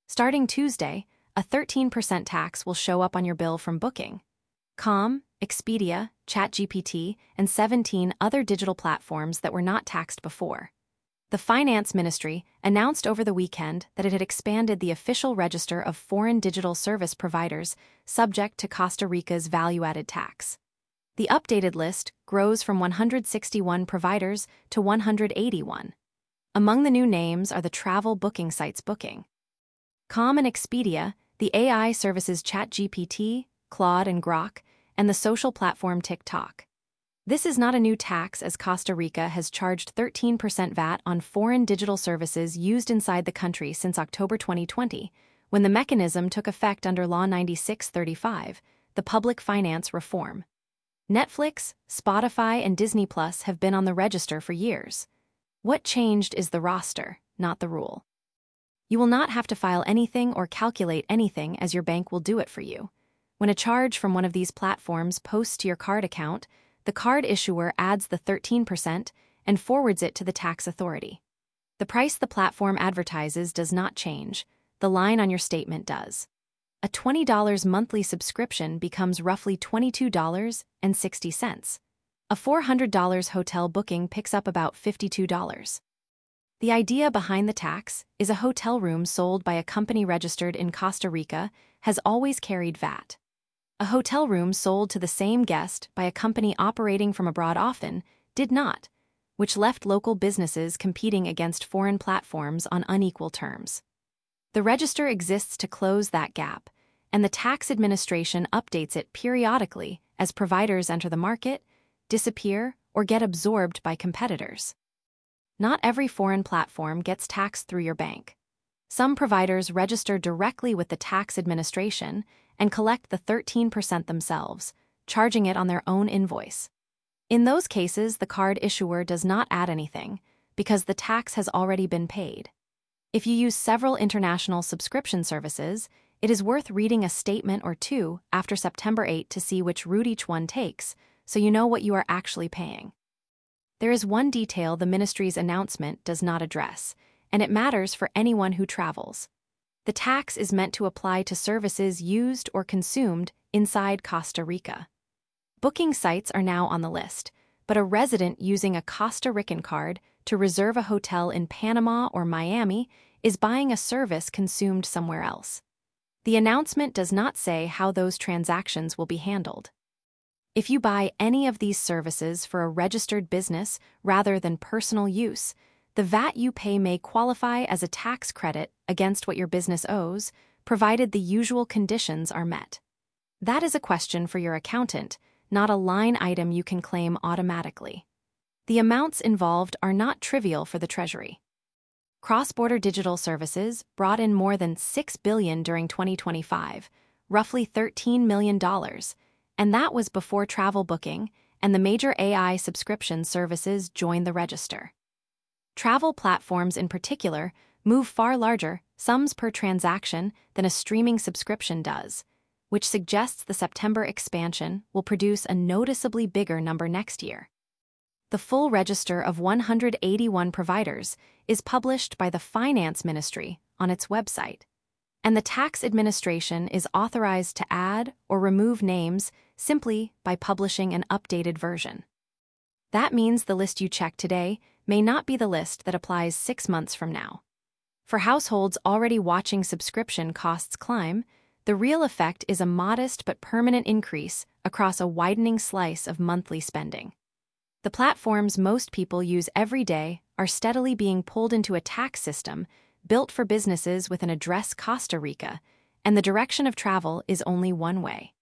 Starting Tuesday, a 13% tax will show up on your bill from Booking.com, Expedia, ChatGPT, and 17 other digital platforms that were not taxed before. The Finance Ministry announced over the weekend that it had expanded the official register of foreign digital service providers subject to Costa Rica's value-added tax. The updated list grows from 161 providers to 181. Among the new names are the travel booking sites Booking.com and Expedia, the AI services ChatGPT, Claude, and Grok, and the social platform TikTok. This is not a new tax, as Costa Rica has charged 13% VAT on foreign digital services used inside the country since October 2020, when the mechanism took effect under Law 9635, the Public Finance Reform. Netflix, Spotify, and Disney Plus have been on the register for years. What changed is the roster, not the rule. You will not have to file anything or calculate anything, as your bank will do it for you. When a charge from one of these platforms posts to your card account, the card issuer adds the 13% and forwards it to the tax authority. The price the platform advertises does not change, the line on your statement does. A $20 monthly subscription becomes roughly $22.60. A $400 hotel booking picks up about $52. The idea behind the tax is a hotel room sold by a company registered in Costa Rica has always carried VAT. A hotel room sold to the same guest by a company operating from abroad often did not, which left local businesses competing against foreign platforms on unequal terms. The register exists to close that gap, and the tax administration updates it periodically as providers enter the market, disappear, or get absorbed by competitors. Not every foreign platform gets taxed through your bank. Some providers register directly with the tax administration and collect the 13% themselves, charging it on their own invoice. In those cases, the card issuer does not add anything because the tax has already been paid. If you use several international subscription services, it is worth reading a statement or two after September 8 to see which route each one takes, so you know what you are actually paying. There is one detail the ministry's announcement does not address, and it matters for anyone who travels. The tax is meant to apply to services used or consumed inside Costa Rica. Booking sites are now on the list, but a resident using a Costa Rican card to reserve a hotel in Panama or Miami is buying a service consumed somewhere else. The announcement does not say how those transactions will be handled. If you buy any of these services for a registered business rather than personal use, the VAT you pay may qualify as a tax credit against what your business owes, provided the usual conditions are met. That is a question for your accountant, not a line item you can claim automatically. The amounts involved are not trivial for the Treasury. Cross-border digital services brought in more than $6 billion during 2025, roughly $13 million, and that was before travel booking and the major AI subscription services joined the register. Travel platforms in particular move far larger sums per transaction than a streaming subscription does, which suggests the September expansion will produce a noticeably bigger number next year. The full register of 181 providers is published by the Finance Ministry on its website, and the tax administration is authorized to add or remove names simply by publishing an updated version. That means the list you check today may not be the list that applies 6 months from now. For households already watching subscription costs climb, the real effect is a modest but permanent increase across a widening slice of monthly spending. The platforms most people use every day are steadily being pulled into a tax system built for businesses with an address Costa Rica, and the direction of travel is only one way.